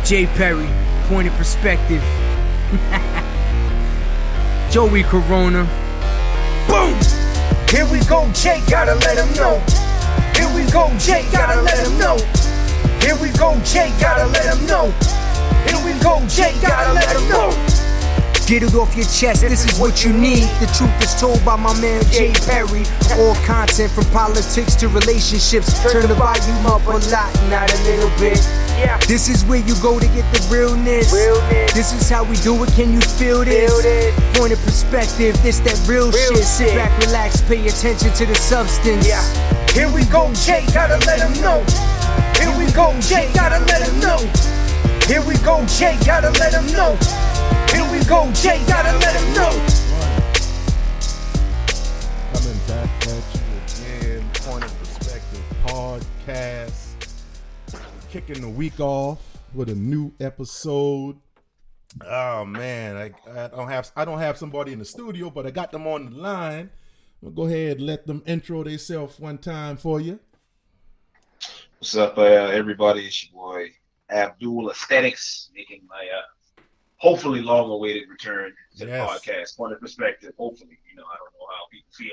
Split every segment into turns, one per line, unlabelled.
Jay Perry, Point of Perspective. Joey Corona. Boom!
Here we go, Jay, gotta let him know. Here we go, Jay, gotta let him know. Here we go, Jay, gotta let him know. Here we go, Jay, gotta let him know.
Get it off your chest, this is what you need. The truth is told by my man Jay Perry. All content from politics to relationships. Turn the volume up a lot, not a little bit. This is where you go to get the realness. This is how we do it, can you feel this? Point of Perspective, this that real shit. Sit back, relax, pay attention to the substance.
Here we go, Jay, gotta let him know. Here we go, Jay, gotta let him know. Here we go, Jay, gotta let him know. Here we go, Jay, gotta let him know.
Coming back at you again, Point of Perspective podcast. Kicking the week off with a new episode. Oh man, I don't have somebody in the studio, but I got them on the line. I'll go ahead and let them intro themselves one time for you.
What's up, everybody? It's your boy Abdul Aesthetics, making my hopefully long-awaited return to the podcast. Point of Perspective. Hopefully, I don't know how people feel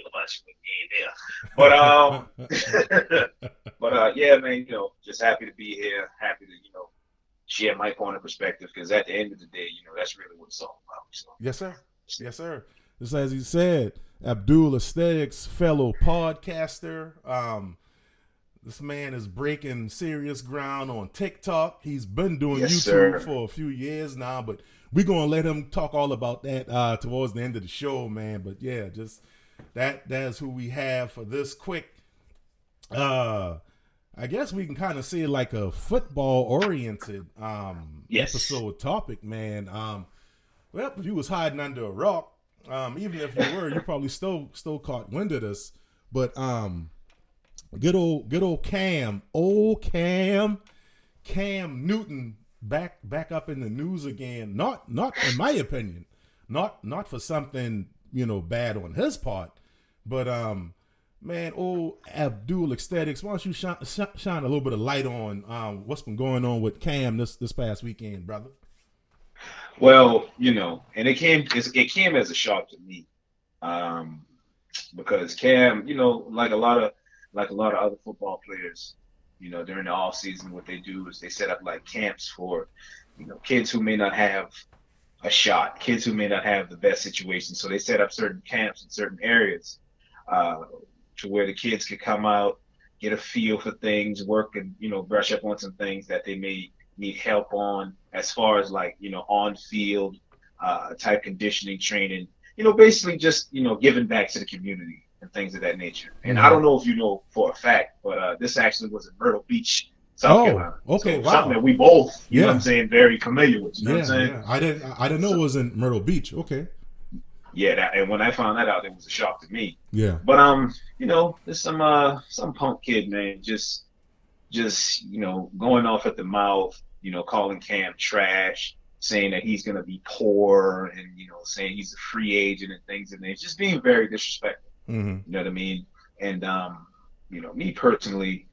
about you when you ain't there, but yeah, man, just happy to be here. Happy to share my point of perspective, because at the end of the day, that's really what it's all about. So.
Yes, sir. Yes, sir. Just as you said, Abdul Aesthetics, fellow podcaster. This man is breaking serious ground on TikTok. He's been doing YouTube for a few years now, but we're going to let him talk all about that towards the end of the show, man. But yeah, just that's who we have for this quick, I guess we can kind of say it like a football-oriented episode topic, man. Well, if you was hiding under a rock, even if you were, you probably still caught wind of this. But good old Cam Newton back up in the news again. Not in my opinion, not for something bad on his part, but man, old Abdul Aesthetics, why don't you shine a little bit of light on what's been going on with Cam this past weekend, brother?
Well, and it came as a shock to me, because Cam, like a lot of other football players, during the off season, what they do is they set up like camps for, kids who may not have a shot, kids who may not have the best situation. So they set up certain camps in certain areas, to where the kids could come out, get a feel for things, work and, brush up on some things that they may need help on, as far as like, on field, type conditioning training, basically just, giving back to the community and things of that nature. And I don't know if you know for a fact, but this actually was in Myrtle Beach, South Carolina.
Okay,
so
wow.
Something that we both, you know what I'm saying, very familiar with. You know what I'm saying?
Yeah. I didn't know it was in Myrtle Beach. Okay.
Yeah, and when I found that out, it was a shock to me.
Yeah.
But there's some punk kid, man, just going off at the mouth, calling Cam trash, saying that he's gonna be poor, and saying he's a free agent and things, and it's just being very disrespectful.
Mm-hmm.
You know what I mean? And me personally,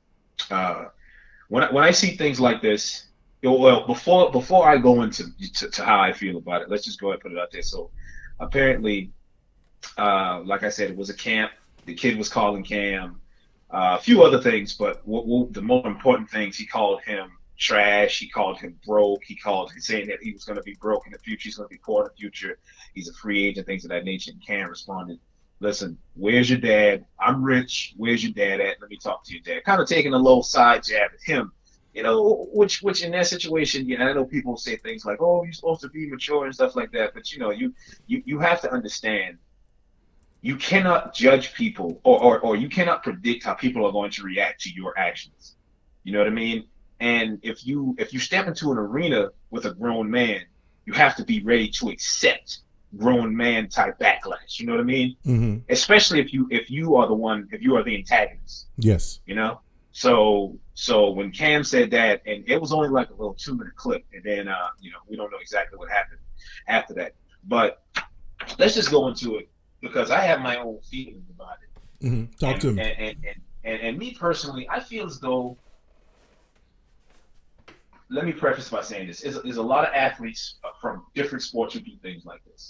when I see things like this, well, before I go into how I feel about it, let's just go ahead and put it out there. So apparently, like I said, it was a camp. The kid was calling Cam a few other things, but the more important things, he called him trash. He called him broke. He saying that he was going to be broke in the future. He's going to be poor in the future. He's a free agent, things of that nature. And Cam responded, "Listen, where's your dad? I'm rich. Where's your dad at? Let me talk to your dad." Kind of taking a little side jab at him, which in that situation, I know people say things like, "Oh, you're supposed to be mature" and stuff like that. But you have to understand, you cannot judge people or you cannot predict how people are going to react to your actions. You know what I mean? And if you step into an arena with a grown man, you have to be ready to accept grown man type backlash. You know what I mean?
Mm-hmm.
Especially if you are the antagonist.
Yes.
So when Cam said that, and it was only like a little 2-minute clip, and then we don't know exactly what happened after that. But let's just go into it, because I have my own feelings about it.
Mm-hmm. Talk to me.
And me personally, I feel as though let me preface by saying this: there's a lot of athletes from different sports who do things like this.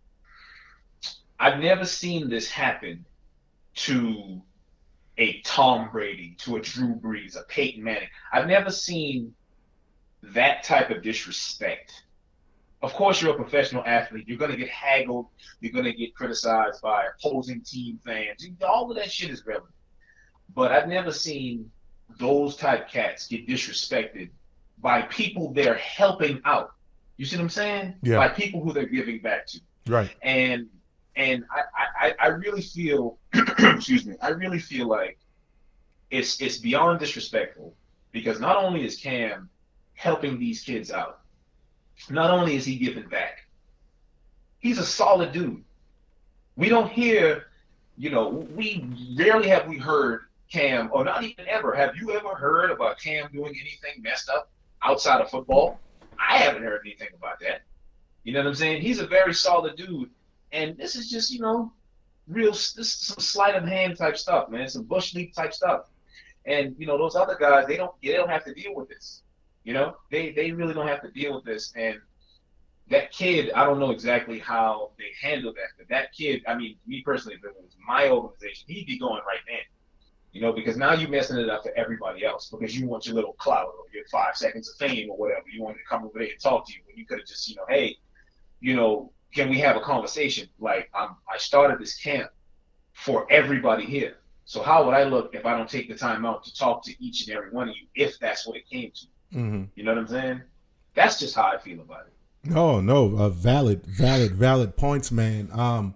I've never seen this happen to a Tom Brady, to a Drew Brees, a Peyton Manning. I've never seen that type of disrespect. Of course, you're a professional athlete. You're going to get haggled. You're going to get criticized by opposing team fans. All of that shit is relevant. But I've never seen those type cats get disrespected by people they're helping out. You see what I'm saying?
Yeah.
By people who they're giving back to.
Right.
And I really feel, excuse me, I really feel like it's beyond disrespectful, because not only is Cam helping these kids out, not only is he giving back, he's a solid dude. We don't hear, we rarely have we heard Cam, or not even ever, have you ever heard about Cam doing anything messed up outside of football? I haven't heard anything about that. You know what I'm saying? He's a very solid dude. And this is just, this is some sleight of hand type stuff, man. Some bush league type stuff. And, those other guys, they don't have to deal with this. They really don't have to deal with this. And that kid, I don't know exactly how they handle that. But that kid, I mean, me personally, if it was my organization, he'd be going right then. Because now you're messing it up for everybody else, because you want your little clout or your 5 seconds of fame or whatever. You wanted to come over there and talk to you when you could have just, hey, can we have a conversation? Like, I started this camp for everybody here. So how would I look if I don't take the time out to talk to each and every one of you, if that's what it came to?
Mm-hmm.
You know what I'm saying? That's just how I feel about it.
No, valid points, man.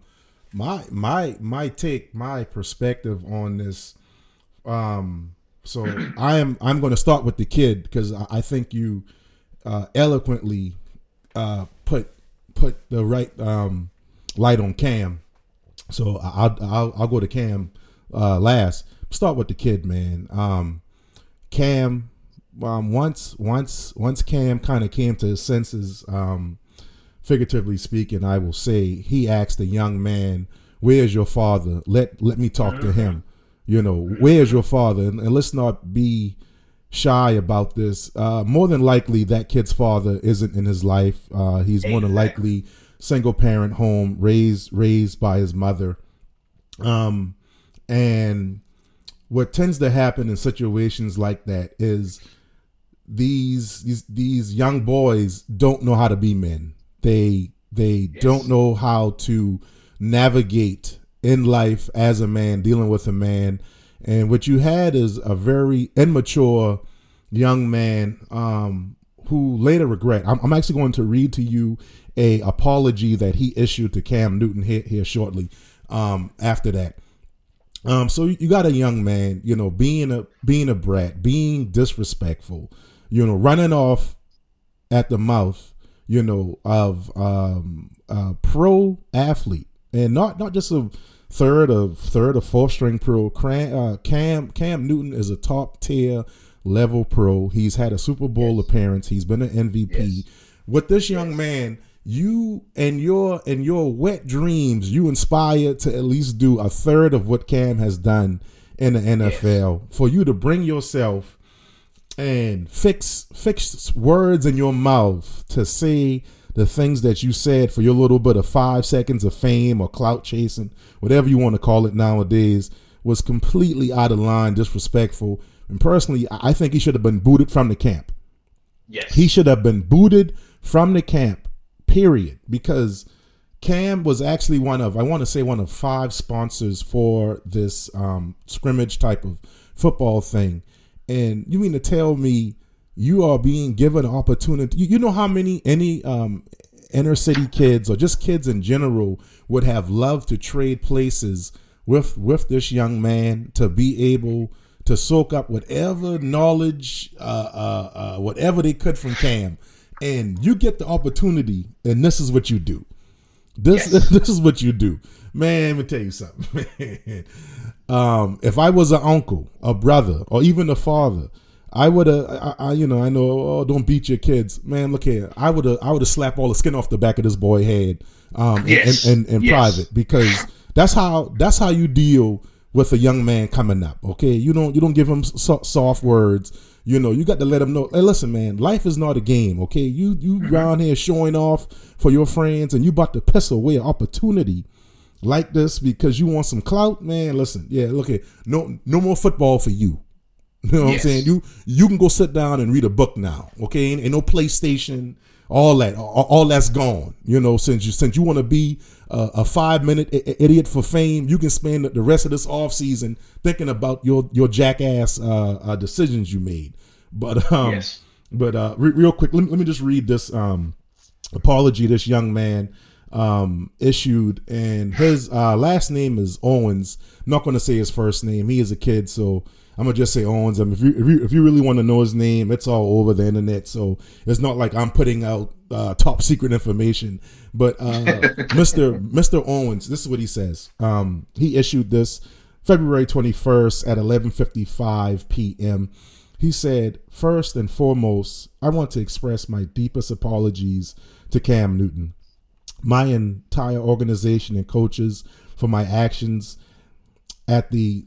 My take, my perspective on this. So I'm going to start with the kid, because I think you eloquently put the right light on Cam. So I'll go to Cam last. Start with the kid, man. Cam, once Cam kind of came to his senses, figuratively speaking, I will say, he asked the young man, "Where's your father? Let me talk to him. Where's your father?" And let's not be shy about this. More than likely, that kid's father isn't in his life. He's more than likely single parent home, raised by his mother. And what tends to happen in situations like that is these young boys don't know how to be men. They don't know how to navigate in life as a man, dealing with a man. And what you had is a very immature young man who later regret. I'm actually going to read to you a apology that he issued to Cam Newton here shortly after that. So you got a young man, being a brat, being disrespectful, running off at the mouth, of a pro athlete, and not just a third or fourth string pro. Cam Newton is a top tier level pro. He's had a Super Bowl appearance. He's been an MVP. Yes. With this young man, you and your wet dreams, you inspire to at least do a third of what Cam has done in the NFL. Yes. For you to bring yourself and fix words in your mouth to say the things that you said for your little bit of 5 seconds of fame or clout chasing, whatever you want to call it nowadays, was completely out of line, disrespectful. And personally, I think he should have been booted from the camp.
Yes.
He should have been booted from the camp, period. Because Cam was actually one of 5 sponsors for this scrimmage type of football thing. And you mean to tell me you are being given an opportunity? You know how many inner city kids or just kids in general would have loved to trade places with this young man to be able to soak up whatever knowledge, whatever they could from Cam. And you get the opportunity, and this is what you do. This is what you do. Man, let me tell you something, man. If I was an uncle, a brother, or even a father, I would have, I know, don't beat your kids. Man, look here. I would have slapped all the skin off the back of this boy's head in private, because that's how you deal with a young man coming up. Okay, you don't give him soft words. You know, you got to let him know. Hey, listen, man, life is not a game. Okay, you around here showing off for your friends, and you about to piss away an opportunity like this because you want some clout, man. Listen, yeah, look at no more football for you. You know what I'm saying? You can go sit down and read a book now. Okay, ain't no PlayStation. All that's gone. You know, since you want to be a 5-minute idiot for fame, you can spend the rest of this off season thinking about your jackass decisions you made. But real quick, let me just read this apology this young man issued, and his last name is Owens. I'm not going to say his first name. He is a kid, so I'm gonna just say Owens. I mean, if you really want to know his name, it's all over the internet. So it's not like I'm putting out top secret information. But Mr. Owens, this is what he says. He issued this February 21st at 11:55 p.m. He said, "First and foremost, I want to express my deepest apologies to Cam Newton, my entire organization and coaches for my actions at the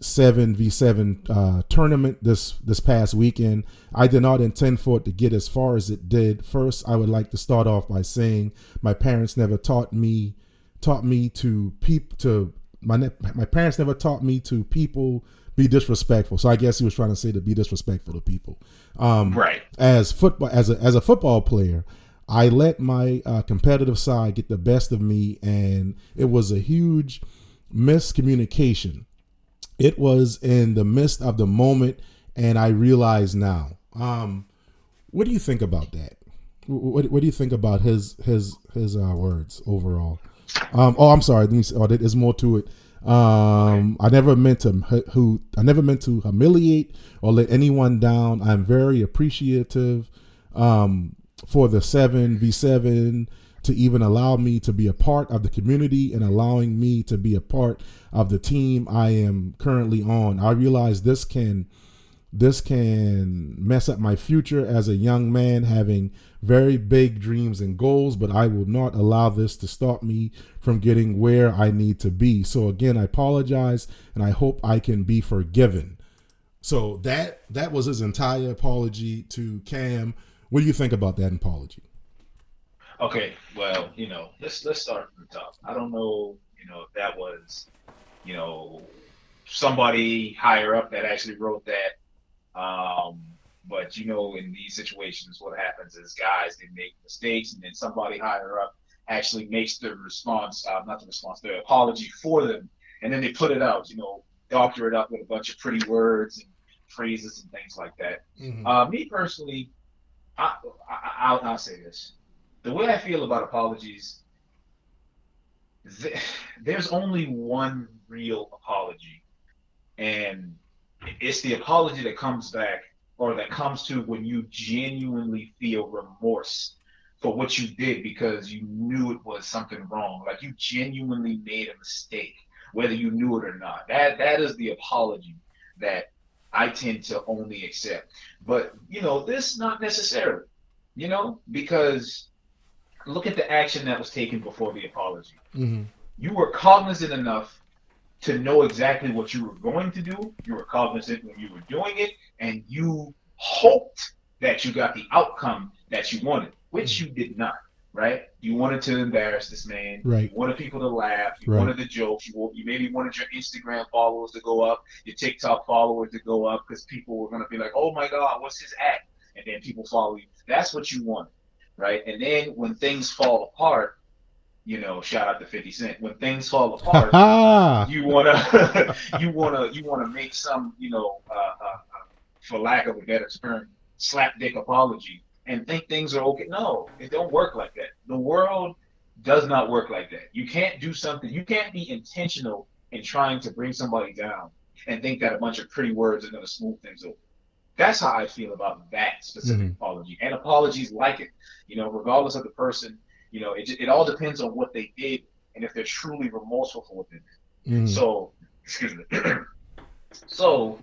7v7 tournament this past weekend. I did not intend for it to get as far as it did. First, I would like to start off by saying my parents never taught me to my parents never taught me to people be disrespectful. So I guess he was trying to say to be disrespectful to people.
Right.
As a football player, I let my competitive side get the best of me, and it was a huge miscommunication. It was in the midst of the moment, and I realize now. What do you think about that? What do you think about his words overall? I'm sorry. There's more to it. I never meant to humiliate or let anyone down. I'm very appreciative for the 7v7 to even allow me to be a part of the community and allowing me to be a part of the team I am currently on. I realize this can mess up my future as a young man having very big dreams and goals, but I will not allow this to stop me from getting where I need to be. So again, I apologize, and I hope I can be forgiven. So that was his entire apology to Cam. What do you think about that apology?
Okay, well, let's start from the top. I don't know, if that was, somebody higher up that actually wrote that. But in these situations, what happens is guys, they make mistakes, and then somebody higher up actually makes the apology for them, and then they put it out, doctor it up with a bunch of pretty words and phrases and things like that. Mm-hmm. Me personally, I'll say this. The way I feel about apologies, there's only one real apology, and it's the apology that comes back, or that comes to when you genuinely feel remorse for what you did because you knew it was something wrong. Like you genuinely made a mistake, whether you knew it or not. That is the apology that I tend to only accept. But, this not necessarily, because look at the action that was taken before the apology. Mm-hmm. You were cognizant enough to know exactly what you were going to do. You were cognizant when you were doing it, and you hoped that you got the outcome that you wanted, which you did not, right? You wanted to embarrass this man. Right. You wanted people to laugh. You wanted the jokes. You maybe wanted your Instagram followers to go up, your TikTok followers to go up, because people were going to be like, oh my God, what's his act? And then people follow you. That's what you wanted, right? And then when things fall apart, shout out to 50 Cent. When things fall apart, you wanna make some, for lack of a better term, slapdick apology and think things are okay. No, it don't work like that. The world does not work like that. You can't do something. You can't be intentional in trying to bring somebody down and think that a bunch of pretty words are going to smooth things over. That's how I feel about that specific apology, and apologies like it. Regardless of the person. It all depends on what they did and if they're truly remorseful for what they did. Mm. So, excuse me. So,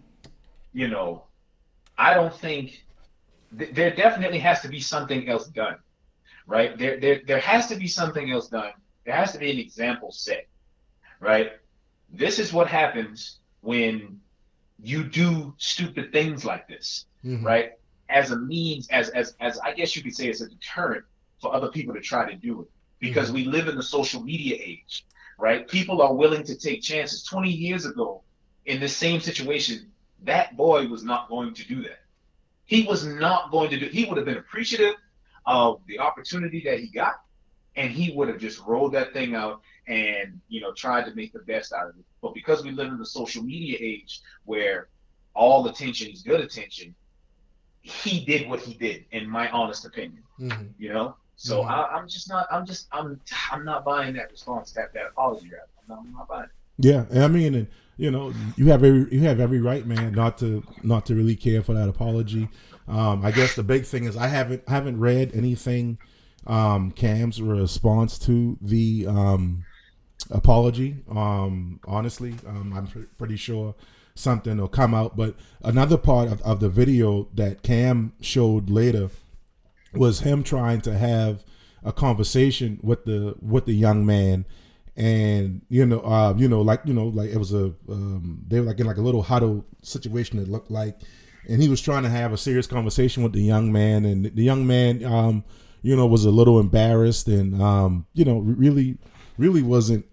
I don't think there definitely has to be something else done, right? There has to be something else done. There has to be an example set, right? This is what happens when you do stupid things like this,
Mhm.
right? As a means, as I guess you could say, as a deterrent for other people to try to do it, because we live in the social media age, right? People are willing to take chances. 20 years ago, in this same situation, that boy was not going to do that. He was not going to do. He would have been appreciative of the opportunity that he got, and he would have just rolled that thing out and tried to make the best out of it. But because we live in the social media age where all attention is good attention, he did what he did, in my honest opinion. So I'm not buying that response, that apology rap. I'm not buying it.
Yeah, I mean, and you have every right, man, not to really care for that apology. I guess the big thing is I haven't read anything, Cam's response to the apology. Honestly, I'm pretty sure something will come out. But another part of the video that Cam showed later was him trying to have a conversation with the young man. And like it was they were like in like a little huddle situation, it looked like, and he was trying to have a serious conversation with the young man, and the young man was a little embarrassed, and really wasn't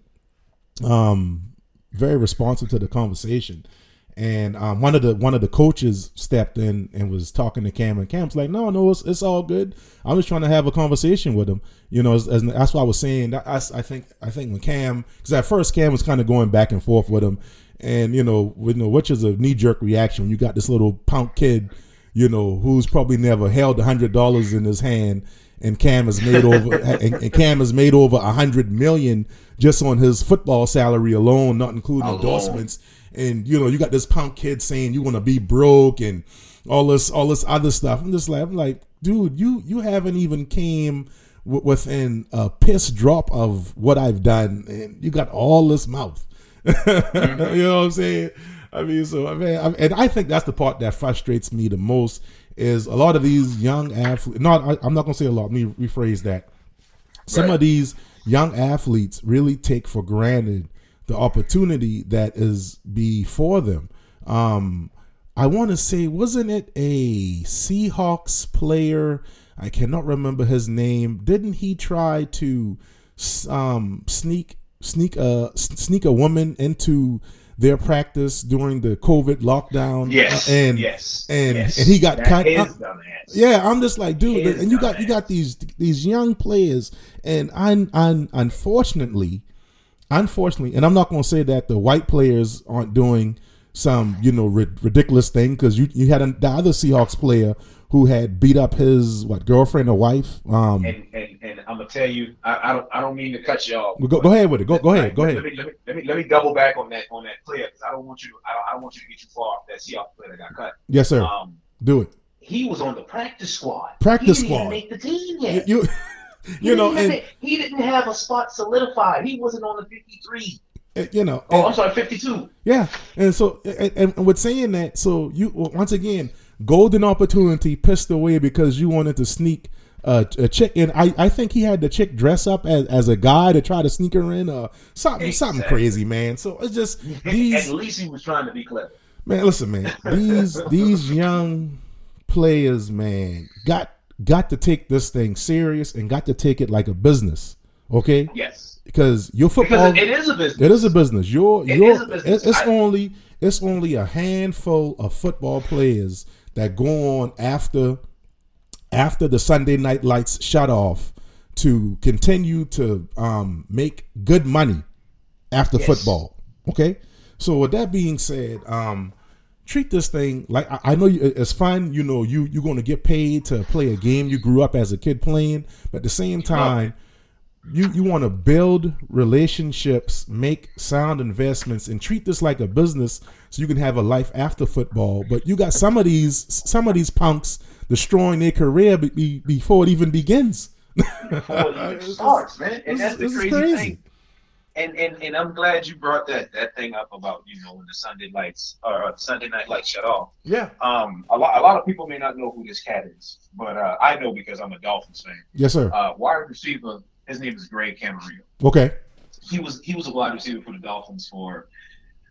very responsive to the conversation. And one of the coaches stepped in and was talking to Cam, and Cam's like, no, it's all good. I'm just trying to have a conversation with him. That's what I was saying. I think when Cam, because at first Cam was kind of going back and forth with him, and which is a knee jerk reaction when you got this little punk kid, who's probably never held $100 in his hand, and Cam has made over and Cam has made over $100 million just on his football salary alone, not including endorsements. And you got this punk kid saying you want to be broke and all this other stuff. I'm like, dude, you haven't even came within a piss drop of what I've done, and you got all this mouth. You know what I'm saying? I mean, and I think that's the part that frustrates me the most is a lot of these young athletes. I'm not gonna say a lot. Let me rephrase that. Some of these young athletes really take for granted the opportunity that is before them. I want to say, wasn't it a Seahawks player? I cannot remember his name. Didn't he try to sneak a woman into their practice during the COVID lockdown?
Yes.
And he got cut. Yeah, I'm just like, dude, and you got these young players, and unfortunately, and I'm not going to say that the white players aren't doing some, ridiculous thing, because you had the other Seahawks player who had beat up his girlfriend or wife. And
I'm gonna tell you, I don't mean to cut you off.
Go ahead with it. Go ahead.
Let me double back on that player, because I don't want you to get too far off that Seahawks player that got cut.
Yes, sir. Do it.
He was on the practice squad.
He didn't
even make the team yet. He didn't have a spot solidified. He wasn't on the 53. I'm sorry, 52.
Yeah, and so and with saying that, so you once again, golden opportunity pissed away because you wanted to sneak a chick, and I think he had the chick dress up as a guy to try to sneak her in, something crazy, man. So it's just these.
At least he was trying to be clever.
Man, listen, man, these young players, man, got to take this thing serious and got to take it like a business. Okay.
Yes.
Because your football,
it is a business.
It is a business.
It is a business.
It's only a handful of football players that go on after the Sunday night lights shut off to continue to make good money after football. Okay. So with that being said, treat this thing like I know it's fun. You're going to get paid to play a game you grew up as a kid playing, but at the same time. You want to build relationships, make sound investments, and treat this like a business so you can have a life after football. But you got some of these punks destroying their career before it even begins.
Before it even starts, man. And that's the crazy thing. And I'm glad you brought that thing up about when the Sunday lights or Sunday night lights shut off.
Yeah.
A lot of people may not know who this cat is, but I know because I'm a Dolphins fan.
Yes, sir.
Wide receiver. His name is Greg Camarillo.
Okay.
He was a wide receiver for the Dolphins for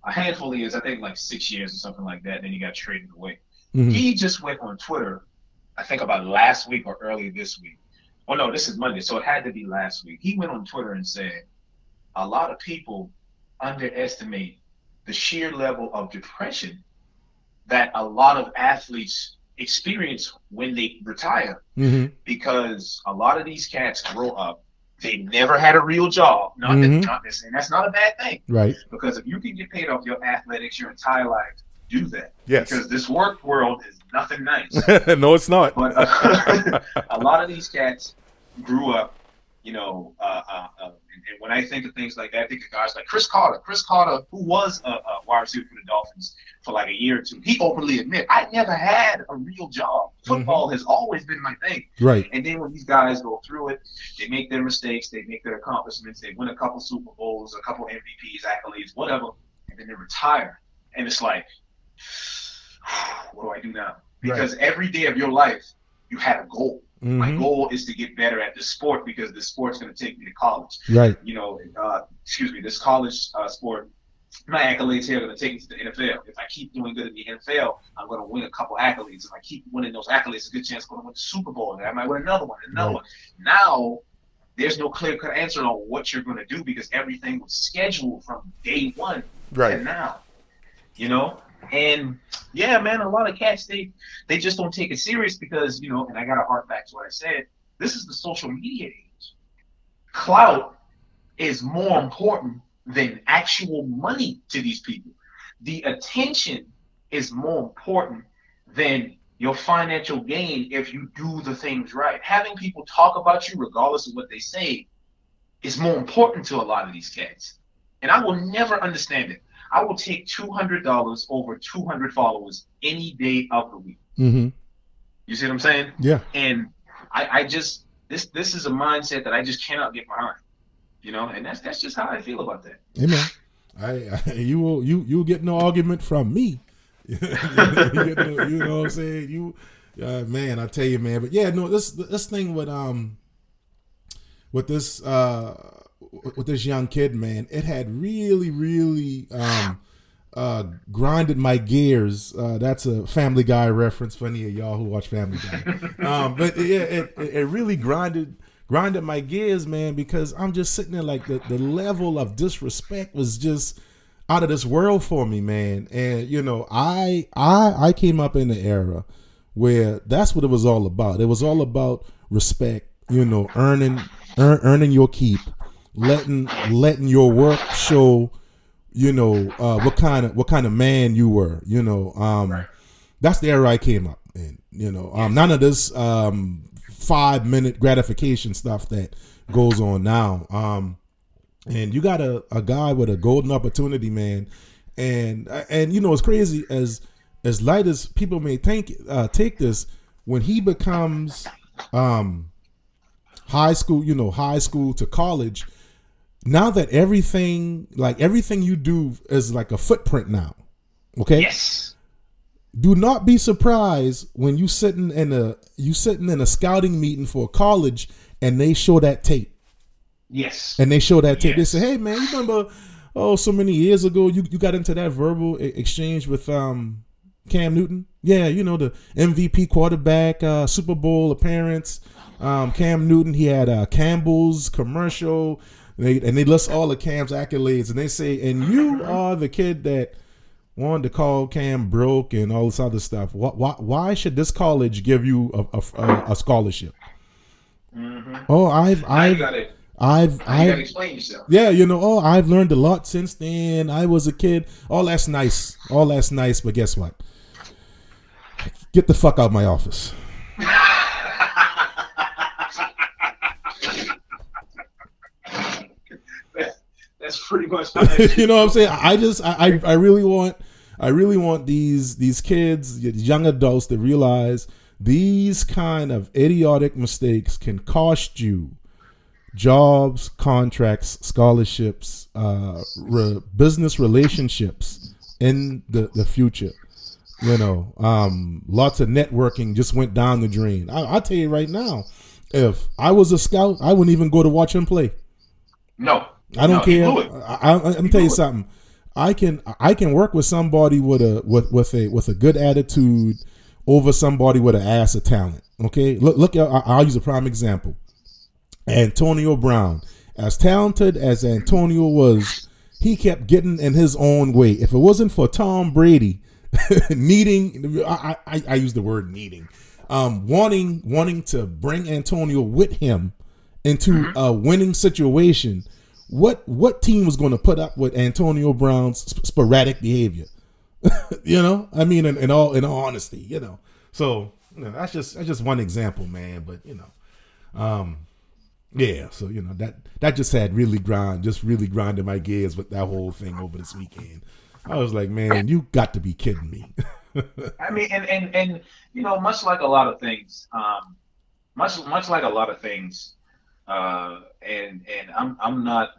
a handful of years, I think like 6 years or something like that. Then he got traded away.
Mhm.
He just went on Twitter, I think about last week or early this week. Oh no, this is Monday, so it had to be last week. He went on Twitter and said, a lot of people underestimate the sheer level of depression that a lot of athletes experience when they retire,
Mhm.
because a lot of these cats grow up, they never had a real job.
Mhm.
And that's not a bad thing,
Right.
because if you can get paid off your athletics your entire life, do that.
Yes.
Because this work world is nothing nice.
No, it's not.
But a lot of these cats grew up, you know, and when I think of things like that, I think of guys like Chris Carter. Chris Carter, who was a wide receiver for the Dolphins for like a year or two, he openly admitted, I never had a real job. Football has always been my thing.
Right.
And then when these guys go through it, they make their mistakes, they make their accomplishments, they win a couple Super Bowls, a couple MVPs, accolades, whatever, and then they retire. And it's like, what do I do now? Because every day of your life, you had a goal. My goal is to get better at this sport, because this sport's going to take me to college.
Right.
You know, this college sport, my accolades here are going to take me to the NFL. If I keep doing good in the NFL, I'm going to win a couple accolades. If I keep winning those accolades, there's a good chance I'm going to win the Super Bowl. And I might win another one, one. Now, there's no clear-cut answer on what you're going to do, because everything was scheduled from day one to now. You know? And yeah, man, a lot of cats, they just don't take it serious, because, you know, and I got to hark back to what I said, this is the social media age. Clout is more important than actual money to these people. The attention is more important than your financial gain if you do the things right. Having people talk about you regardless of what they say is more important to a lot of these cats. And I will never understand it. I will take $200 over 200 followers any day of the week.
Mm-hmm.
You see what I'm saying?
Yeah.
And I just this is a mindset that I just cannot get behind. You know, and that's just how I feel about that.
Amen. You'll get no argument from me. You know what I'm saying? Man, I tell you, man. But yeah, no, this thing with this young kid, man, it had really grinded my gears. That's a Family Guy reference for any of y'all who watch Family Guy. But yeah, it really grinded my gears, man, because I'm just sitting there like the level of disrespect was just out of this world for me, man. And you know, I came up in the era where that's what it was all about. It was all about respect, you know, earning your keep, letting your work show, you know, what kind of man you were, you know. That's the era I came up in, you know. None of this 5-minute gratification stuff that goes on now. And you got a guy with a golden opportunity, man. And you know, it's crazy as light as people may take this, when he becomes high school to college, now that everything you do is like a footprint now. Okay?
Yes.
Do not be surprised when you sitting in a scouting meeting for a college and they show that tape.
Yes.
And they show that tape. Yes. They say, "Hey, man, you remember? So many years ago, you got into that verbal exchange with Cam Newton? Yeah, you know, the MVP quarterback, Super Bowl appearance. Cam Newton, he had Campbell's commercial, and they list all of Cam's accolades, and they say, and you are the kid that wanted to call Cam broke and all this other stuff. Why should this college give you a scholarship?"
Mm-hmm.
Oh, I've
gotta explain yourself.
Yeah, you know, I've learned a lot since then. I was a kid. All that's nice, but guess what? Get the fuck out of my office.
That's pretty much what
you know what I'm saying? I really want these kids, young adults, to realize these kind of idiotic mistakes can cost you jobs, contracts, scholarships, business relationships in the future. You know, lots of networking just went down the drain. I'll tell you right now, if I was a scout, I wouldn't even go to watch him play.
No.
I don't care. I'm tell you something. I can work with somebody with a good attitude over somebody with an ass of talent. Okay, look. I'll use a prime example. Antonio Brown, as talented as Antonio was, he kept getting in his own way. If it wasn't for Tom Brady needing, I use the word needing, wanting to bring Antonio with him into a winning situation, what team was going to put up with Antonio Brown's sporadic behavior? You know, I mean, in all honesty, you know. So that's just one example, man. But you know, yeah. So you know that just had really grinded my gears with that whole thing over this weekend. I was like, man, you got to be kidding me.
I mean, and you know, much like a lot of things, much like a lot of things, and I'm not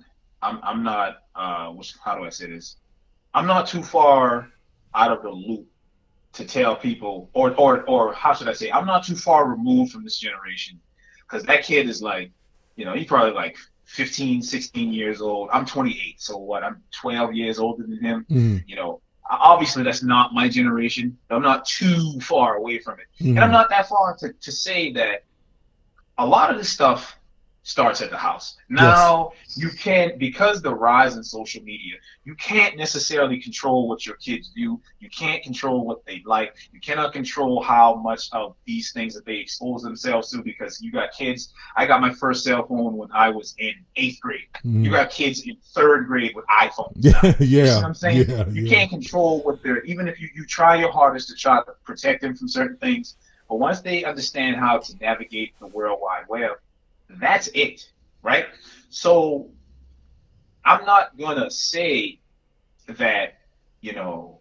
how do I say this? I'm not too far out of the loop to tell people, or how should I say? I'm not too far removed from this generation, because that kid is like, you know, he's probably like 15, 16 years old. I'm 28, so what? I'm 12 years older than him.
Mm-hmm.
You know, obviously that's not my generation. I'm not too far away from it, and I'm not that far to say that a lot of this stuff starts at the house. Now, you can't, because the rise in social media, you can't necessarily control what your kids do. You can't control what they like. You cannot control how much of these things that they expose themselves to, because you got kids. I got my first cell phone when I was in 8th grade. You got kids in 3rd grade with iPhones.
Yeah.
You see what I'm saying?
Yeah,
you can't control what they're, even if you try your hardest to try to protect them from certain things, but once they understand how to navigate the World Wide Web, that's it, right? So I'm not gonna say that, you know,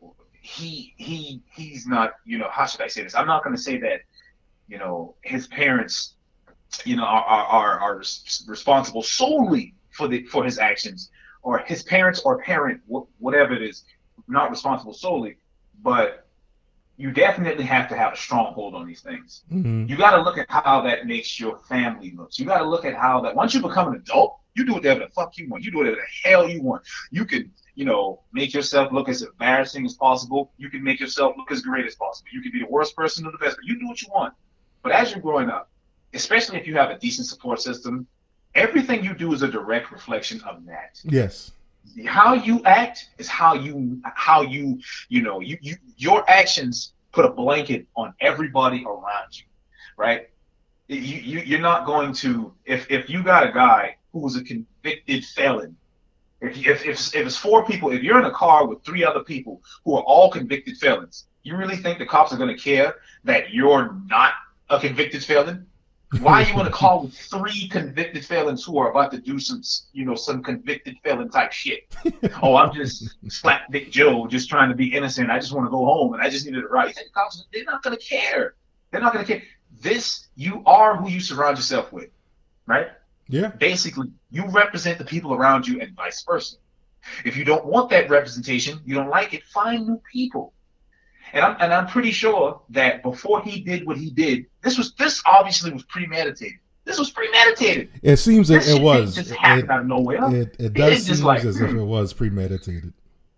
he's not, you know, how should I say this? I'm not gonna say that, you know, his parents, you know, are responsible solely for his actions, or his parents or parent, whatever it is, not responsible solely, but you definitely have to have a stronghold on these things.
Mm-hmm.
You got to look at how that makes your family look. You got to look at how that, once you become an adult, you do whatever the fuck you want. You do whatever the hell you want. You can, you know, make yourself look as embarrassing as possible. You can make yourself look as great as possible. You can be the worst person or the best. You do what you want. But as you're growing up, especially if you have a decent support system, everything you do is a direct reflection of that.
Yes.
How you act is how you know, your actions put a blanket on everybody around you, right? You're not going to, if you got a guy who's a convicted felon, if it's 4 people, if you're in a car with 3 other people who are all convicted felons, you really think the cops are going to care that you're not a convicted felon? Why are you in a car with 3 convicted felons who are about to do some convicted felon type shit? Oh, I'm just slapdick Joe, just trying to be innocent. I just want to go home and I just needed a ride. You think the cops, they're not going to care. They're not going to care. You are who you surround yourself with, right?
Yeah.
Basically, you represent the people around you and vice versa. If you don't want that representation, you don't like it, find new people. And I'm pretty sure that before he did what he did, this obviously was premeditated. This was premeditated.
It seems that it was.
Just happened out of nowhere.
It does seem like, as if it was premeditated.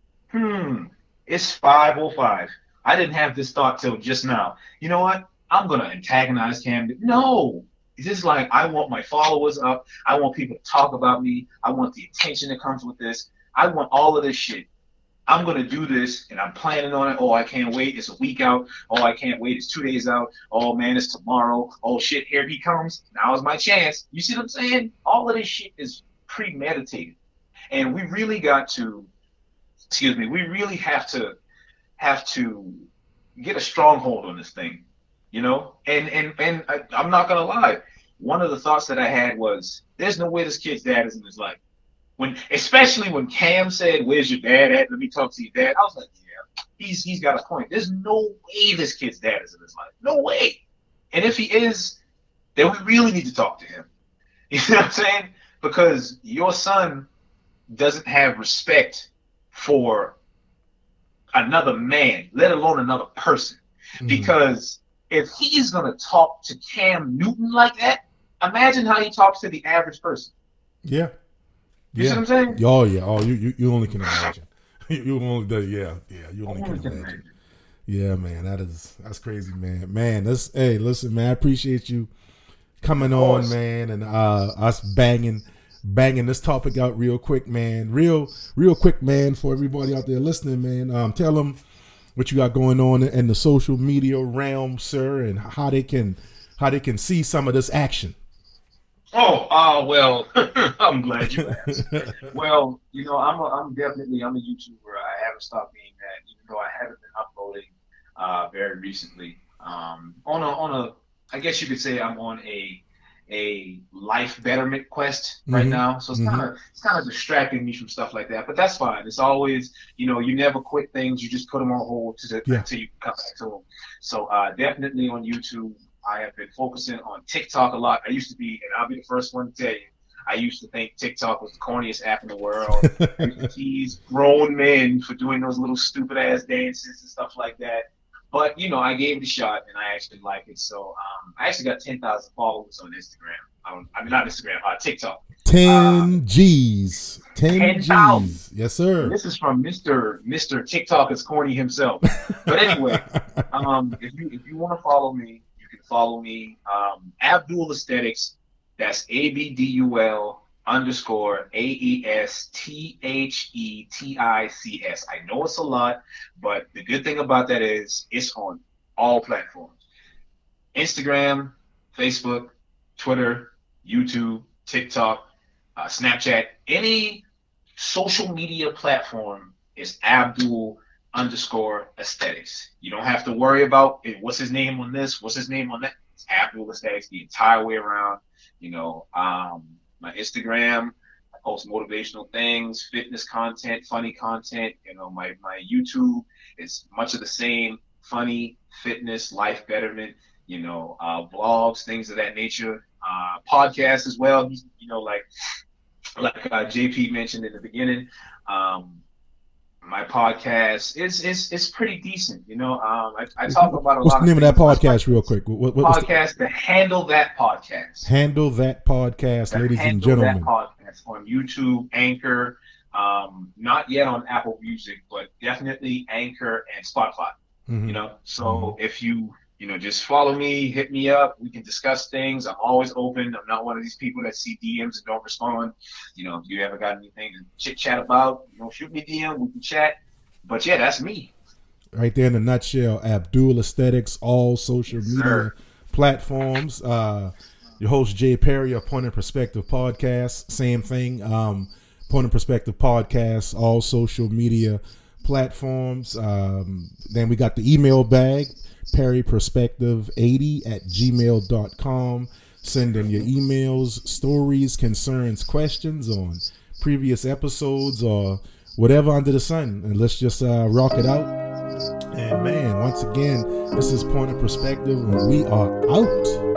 It's 5:05. I didn't have this thought till just now. You know what? I'm gonna antagonize Cam. No. It's just like, I want my followers up. I want people to talk about me. I want the attention that comes with this. I want all of this shit. I'm going to do this, and I'm planning on it. Oh, I can't wait. It's a week out. Oh, I can't wait. It's 2 days out. Oh, man, it's tomorrow. Oh, shit, here he comes. Now is my chance. You see what I'm saying? All of this shit is premeditated. And we really have to get a stronghold on this thing, you know? And I'm not going to lie. One of the thoughts that I had was, there's no way this kid's dad is in his life. Especially when Cam said, "Where's your dad at? Let me talk to your dad." I was like, "Yeah, he's got a point. There's no way this kid's dad is in his life. No way. And if he is, then we really need to talk to him." You know what I'm saying? Because your son doesn't have respect for another man, let alone another person. Mm-hmm. Because if he's gonna talk to Cam Newton like that, imagine how he talks to the average person.
Yeah.
You see what I'm saying?
Oh, yeah. Oh, you only can imagine. You only do, yeah. You only can imagine. Yeah, man, that's crazy, man. Man, hey, listen, man, I appreciate you coming on, man, and us banging this topic out real quick, man. Real quick, man, for everybody out there listening, man. Tell them what you got going on in the social media realm, sir, and how they can see some of this action.
Well, I'm glad you asked. Well, I'm definitely a YouTuber. I haven't stopped being that, even though I haven't been uploading very recently. I guess you could say I'm on a life betterment quest right now. So it's kind of distracting me from stuff like that. But that's fine. It's always, you never quit things. You just put them on hold until you come back to them. So definitely on YouTube. I have been focusing on TikTok a lot. I used to be, and I'll be the first one to tell you, I used to think TikTok was the corniest app in the world. I used to tease grown men for doing those little stupid ass dances and stuff like that. But, I gave it a shot and I actually like it. So I actually got 10,000 followers on Instagram. Not Instagram, TikTok.
10 G's. 10 G's. Yes, sir.
This is from Mr. TikTok is corny himself. But anyway, if you want to follow me, follow me, Abdul Aesthetics. That's ABDUL _ AESTHETICS. I know it's a lot, but the good thing about that is it's on all platforms: Instagram, Facebook, Twitter, YouTube, TikTok, Snapchat. Any social media platform is Abdul _ Aesthetics. You don't have to worry about what's his name on this, what's his name on that. It's Abdul Aesthetics the entire way around. My Instagram, I post motivational things, fitness content, funny content. My YouTube is much of the same: funny, fitness, life betterment. Blogs, things of that nature. Podcasts as well. Like JP mentioned in the beginning. My podcast is pretty decent, I talk about a lot.
What's the name of that podcast, real quick?
Podcast, the Handle That Podcast.
Handle That Podcast, ladies and gentlemen.
That podcast on YouTube, Anchor, not yet on Apple Music, but definitely Anchor and Spotify. So if you just follow me, hit me up. We can discuss things. I'm always open. I'm not one of these people that see DMs and don't respond. If you ever got anything to chit chat about, shoot me a DM. We can chat. But yeah, that's me.
Right there in a nutshell, Abdul Aesthetics, all social media platforms. Your host Jay Perry of Point of Perspective Podcast. Same thing. Point of Perspective Podcast, all social media platforms. Then we got the email bag. perryperspective80@gmail.com. Send in your emails, stories, concerns, questions on previous episodes or whatever under the sun, and let's just rock it out. And man, once again, this is Point of Perspective, and we are out.